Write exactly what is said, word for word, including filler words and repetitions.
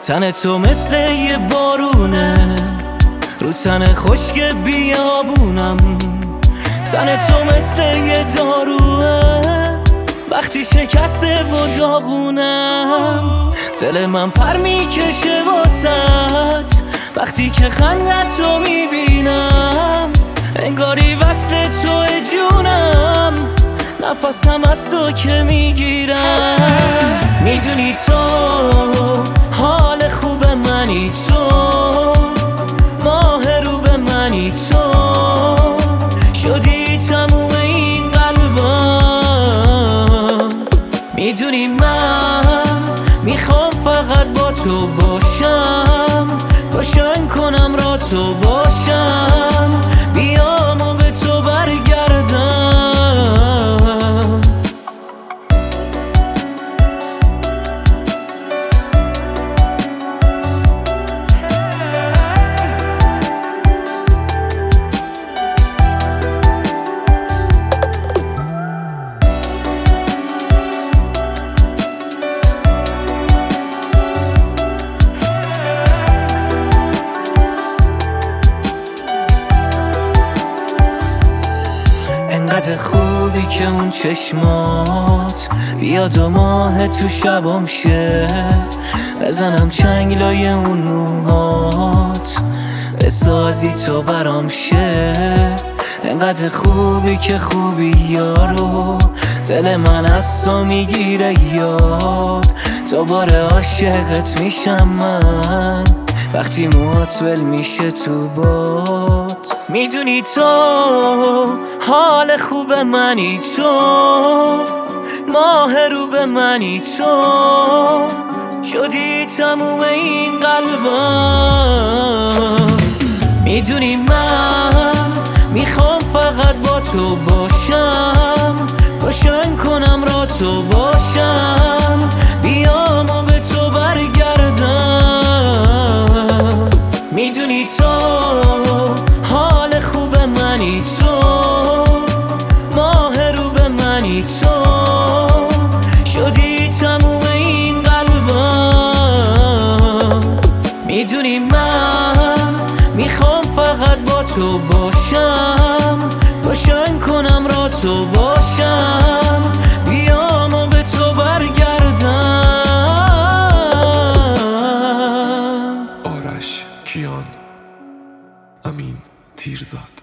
تن تو مثل یه بارونه رو تن خشک بیابونم. تن تو مثل یه داروه وقتی شکسته و داغونم. دل من پر میکشه واسط وقتی که خندت رو میبینم. انگاری وصل تو جونم نفسم از تو که میگیرم. میدونی تو حال خوب منی، تو ماه رو به منی، تو شدی تموم این قلبم. میدونی من میخوام فقط با تو باشم، روشن کنم را تو باشم، بیام و به تو برگردم. انقدر خوبی که اون چشمات بیاد و ماه تو شبام شه، بزنم چنگ لای اون موهات بسازی تو برام شه. انقدر خوبی که خوبی یارو دل من از تو میگیره یاد. دوباره عاشقت میشم من وقتی موهات ول میشه تو باد. میدونی تو حال خوب منی، تو ماه رو به منی، تو شدی تموم این قلبم. میدونی من میخوام فقط با تو باشم، روشن کنم را تو باشم، بیام و به تو برگردم. میدونی تو حال خوب منی، تو ماه رو به منی، تو شدی تموم این قلبم. میدونی من میخوام فقط با تو باشم، روشن کنم را تو باشم، بیام و به تو برگردم. آرش کیان، امین تیرزاد.